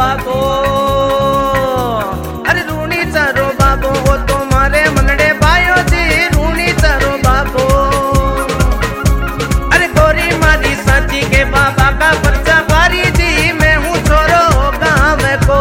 बाबा को। अरे रूणी चारो बाबो हो तुम्हारे मनड़े बायो जी रूणी चारो बाबो। अरे गोरी मारी साची के बाबा का पर्चा भारी जी मैं हूँ छोरो गाँव को।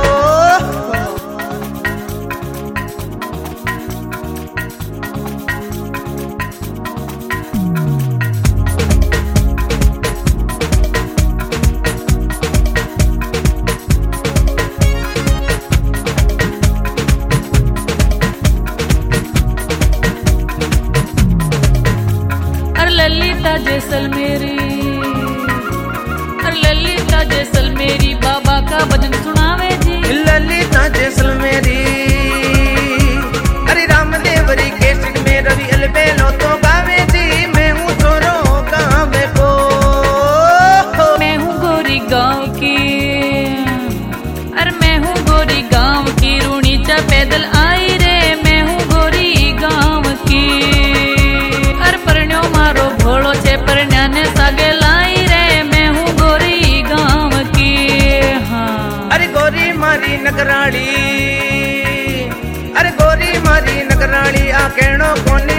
ललिता जैसलमेरी, अरे ललिता जैसलमेरी बाबा का भजन सुनावे जी। ललिता जैसलमेरी अरे रामदेवरी केसट में रवि अलबेलो तो गावे जी मैं हूँ छोरो गाँव को। मैं हूँ गोरी गाँव की, अरे मैं हूँ गोरी गाँव की रूणी चा पैदल आई रे मैं हूँ गोरी गाँव की। अरे परण्यो मारो भोलो छे परण्या ने सागे लाई रे मैं हूँ गोरी गाँव की। हाँ अरे गोरी मारी नगराली, अरे गोरी मारी नगराली आ कहनो कोनी